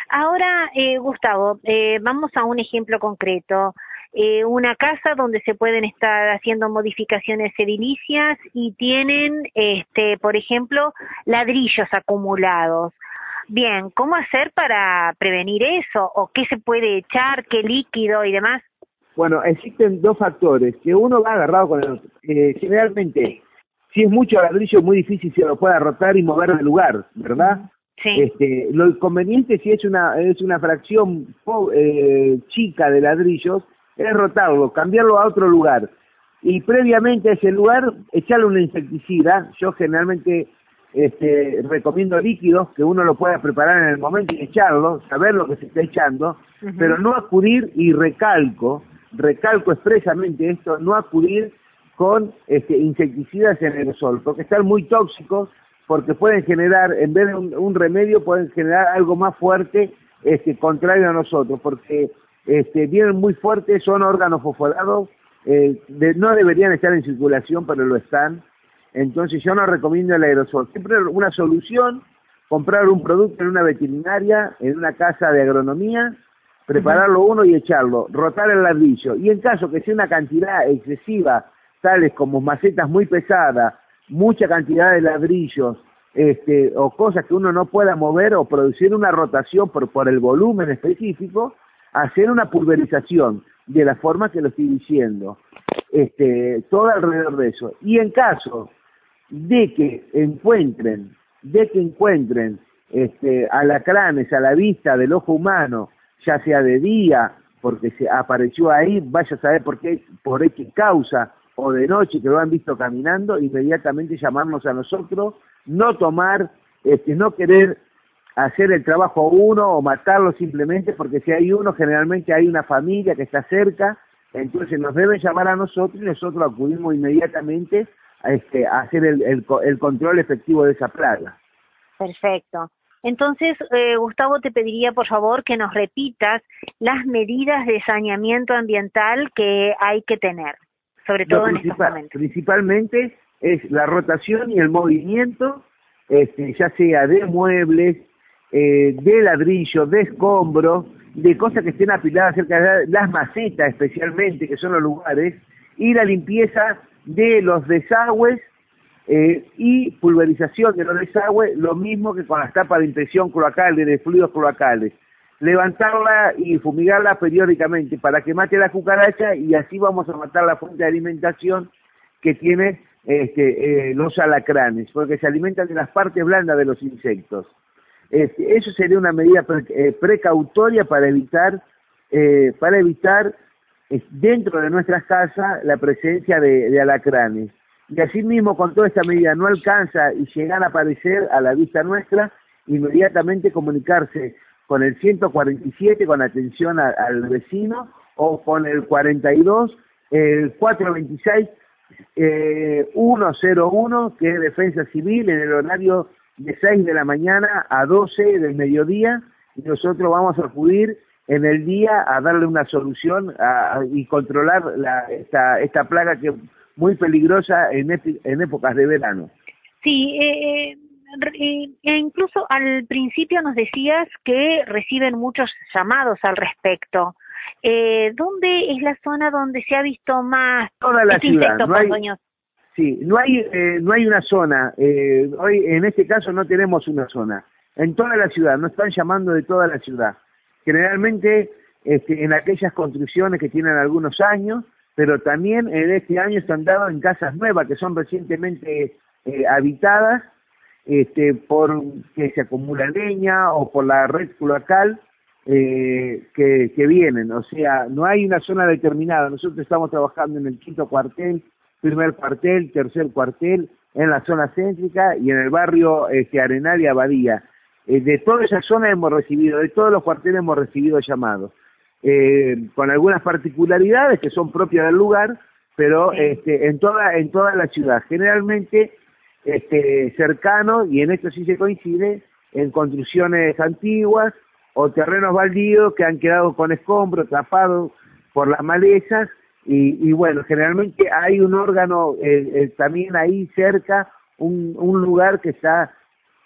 Ahora, Gustavo, vamos a un ejemplo concreto. Una casa donde se pueden estar haciendo modificaciones edilicias y tienen, por ejemplo, ladrillos acumulados. Bien, ¿cómo hacer para prevenir eso? ¿O qué se puede echar, qué líquido y demás? Bueno, existen dos factores, que uno va agarrado con el otro. Generalmente, si es mucho ladrillo, es muy difícil se lo pueda rotar y mover de lugar, ¿verdad? Sí. Lo inconveniente si es una fracción chica de ladrillos, es rotarlo, cambiarlo a otro lugar. Y previamente a ese lugar, echarle una insecticida. Yo generalmente recomiendo líquidos que uno lo pueda preparar en el momento y echarlo, saber lo que se está echando, pero no acudir, y recalco expresamente esto, no acudir con insecticidas en aerosol, porque están muy tóxicos, porque pueden generar, en vez de un remedio, pueden generar algo más fuerte, contrario a nosotros, porque vienen muy fuertes, son órganos fosforados, no deberían estar en circulación, pero lo están. Entonces yo no recomiendo el aerosol. Siempre una solución, comprar un producto en una veterinaria, en una casa de agronomía, prepararlo uno y echarlo, rotar el ladrillo. Y en caso que sea una cantidad excesiva, tales como macetas muy pesadas, mucha cantidad de ladrillos, o cosas que uno no pueda mover o producir una rotación por el volumen específico, hacer una pulverización de la forma que lo estoy diciendo, todo alrededor de eso. Y en caso de que encuentren alacranes a la vista del ojo humano, ya sea de día, porque se apareció ahí, vaya a saber por qué causa, o de noche que lo han visto caminando, inmediatamente llamarnos a nosotros, no tomar, no querer hacer el trabajo a uno o matarlo simplemente, porque si hay uno, generalmente hay una familia que está cerca, entonces nos deben llamar a nosotros y nosotros acudimos inmediatamente a hacer el control efectivo de esa plaga. Perfecto. Entonces, Gustavo, te pediría por favor que nos repitas las medidas de saneamiento ambiental que hay que tener, sobre todo en estos momentos. Principalmente es la rotación y el movimiento, ya sea de muebles, de ladrillo, de escombros, de cosas que estén apiladas cerca de las macetas especialmente, que son los lugares, y la limpieza de los desagües, y pulverización de los desagües, lo mismo que con las tapas de impresión cloacal, de fluidos cloacales. Levantarla y fumigarla periódicamente para que mate la cucaracha, y así vamos a matar la fuente de alimentación que tiene los alacranes, porque se alimentan de las partes blandas de los insectos. Eso sería una medida precautoria para evitar dentro de nuestras casas la presencia de alacranes. Y así mismo, con toda esta medida no alcanza y llegan a aparecer a la vista nuestra, inmediatamente comunicarse con el 147 con atención al vecino, o con el 42, el 426 101, que es Defensa Civil, en el horario de 6 de la mañana a 12 del mediodía, y nosotros vamos a acudir en el día a darle una solución y controlar esta plaga que es muy peligrosa en épocas de verano. Sí, incluso al principio nos decías que reciben muchos llamados al respecto. ¿Dónde es la zona donde se ha visto más toda la ciudad? No hay una zona. Hoy en este caso no tenemos una zona. En toda la ciudad, nos están llamando de toda la ciudad. Generalmente en aquellas construcciones que tienen algunos años, pero también en este año se han dado en casas nuevas que son recientemente habitadas, por que se acumula leña o por la red cloacal que vienen. O sea, no hay una zona determinada. Nosotros estamos trabajando en el 5º cuartel, 1er cuartel, 3er cuartel, en la zona céntrica y en el barrio Arenal y Abadía. De toda esa zona hemos recibido, de todos los cuarteles hemos recibido llamados, con algunas particularidades que son propias del lugar, pero en toda la ciudad, generalmente cercano, y en esto sí se coincide, en construcciones antiguas o terrenos baldíos que han quedado con escombros, tapados por las malezas, y bueno, generalmente hay un órgano también ahí cerca, un lugar que está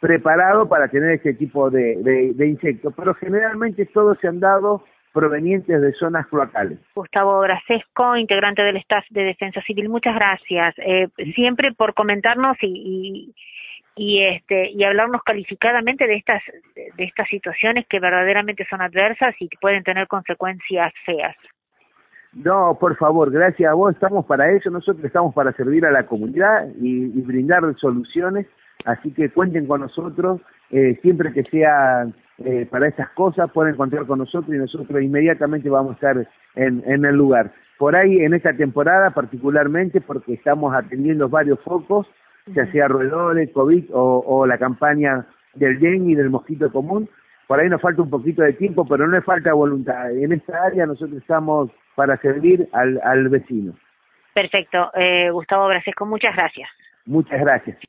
preparado para tener este tipo de insectos, pero generalmente todos se han dado provenientes de zonas cloacales. Gustavo Grasesco, integrante del staff de Defensa Civil, muchas gracias. Siempre por comentarnos y hablarnos calificadamente de estas situaciones que verdaderamente son adversas y que pueden tener consecuencias feas. No, por favor, gracias a vos, estamos para eso, nosotros estamos para servir a la comunidad y brindar soluciones, así que cuenten con nosotros, siempre que sea para estas cosas pueden contar con nosotros y nosotros inmediatamente vamos a estar en el lugar. Por ahí en esta temporada particularmente porque estamos atendiendo varios focos, ya sea roedores, COVID o la campaña del dengue y del mosquito común. Por ahí nos falta un poquito de tiempo, pero no es falta de voluntad. En esta área nosotros estamos para servir al vecino. Perfecto. Gustavo Grasesco, muchas gracias. Muchas gracias.